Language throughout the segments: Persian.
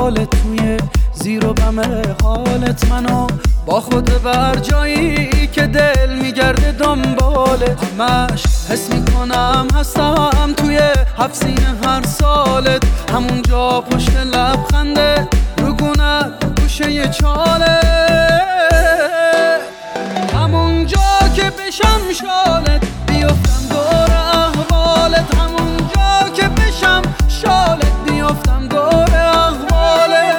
حالت، توی زیر و بم حالت منو با خود بر جایی که دل میگرده دنبالت. همش حس میکنم هستم توی هفت سینه هر سالت، همونجا پشت لبخنده رگونت گوشه چاله، همونجا که بشم شالت بیفتم دور احوالت، همونجا که بشم شالت بیفتم دور احوالت.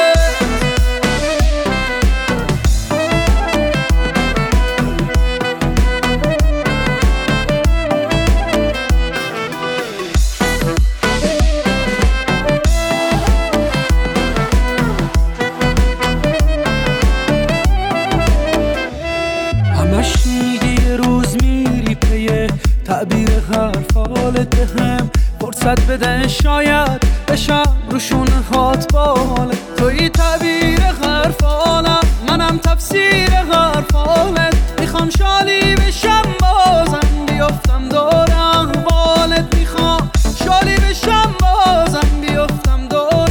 همش میگی یه روز میری پیه تعبیر حرف حالت، بهم فرصت بده شاید بشم روشون هات بالت. توی تعبیر حرف حالم، منم تفسیر حرف حالت، میخوام شالی بشم بازم بیفتم دور احوالت، میخوام شالی بشم بازم بیفتم دور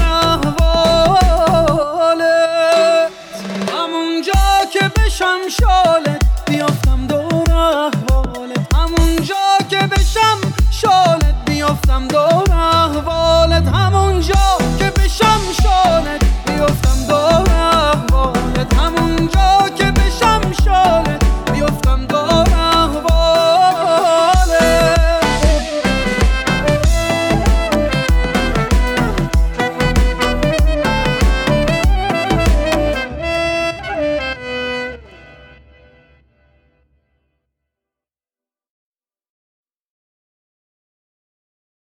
احوالت، همونجا که بشم شالت